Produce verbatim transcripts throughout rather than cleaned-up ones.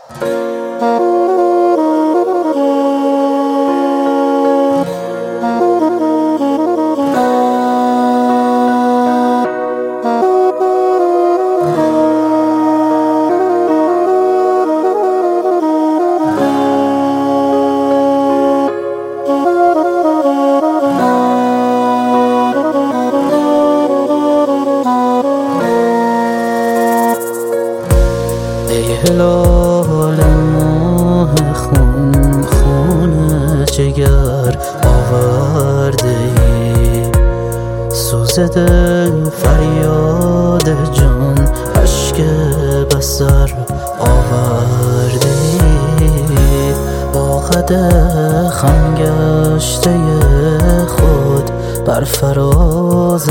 هلال ماه خون خون جگر آورده ای، سوز دل فریاد جان اشک بصر آورده ای، با قد خم گشته خود بر فراز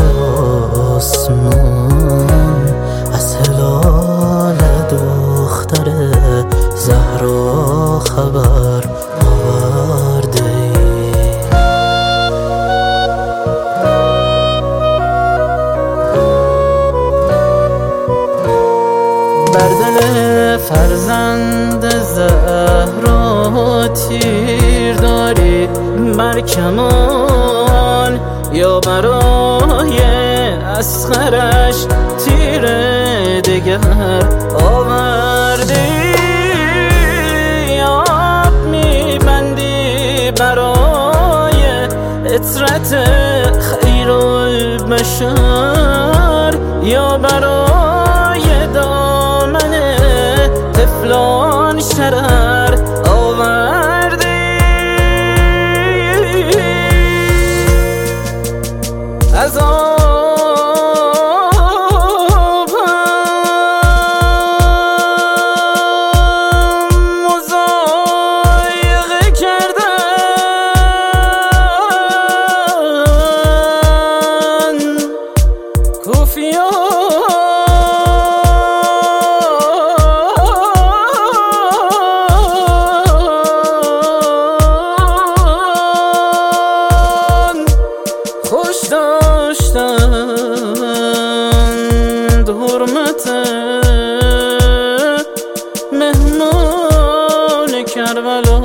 آسمان از هلال دختر زهرا خبر آورده ای. بر دل فرزند زهرا تیر داری بر کمان، یا برای اصغرش تیر دگر آوردی، آب میبندی برای اطرت خیر البشر، یا برای دامن طفلان شرر آوردی. از خوش داشتند حرمت مهمان کربلا،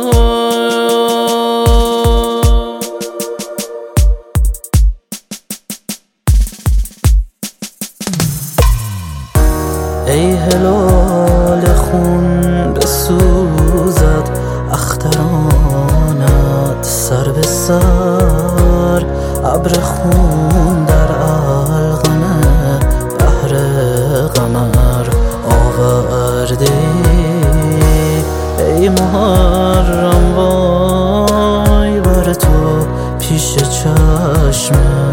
ای هلال خون بسوزد اخترانت سر به سر، ابر خون در القمه بحر قمر آورده ای محرم وای بر تو پیش چشم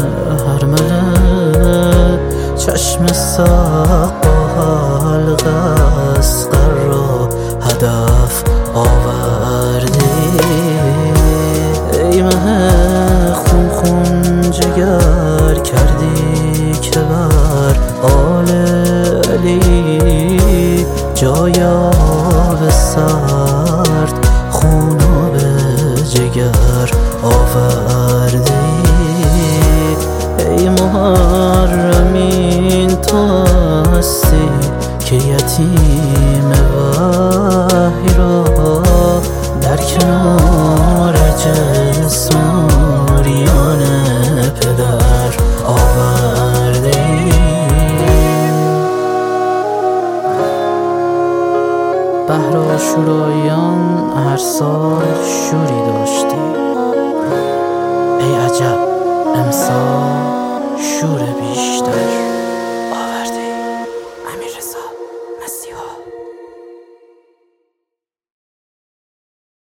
هرمله، چشم سقا حلق اصغر را هدف آورده ای مه خون خون جگر کردی که بر آل علی جای آب سرد خون به جگر آورده ای محرمین تو هستی که یتیم وحی را در کنار جسماریان پدر آورده ای. بهر عاشوراییان هر سال شوری داشتی، ای عجب امسال شور بیشتر.